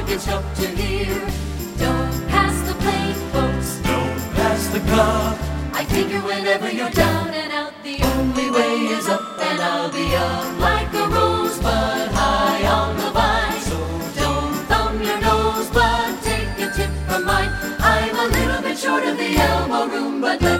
get shelter here. Don't pass the plate, folks. Don't pass the cup. I figure whenever you're down and out, the only way is up, and I'll be up like a rosebud high on the vine. So don't thumb your nose, but take a tip from mine. I'm a little bit short of the elbow room, but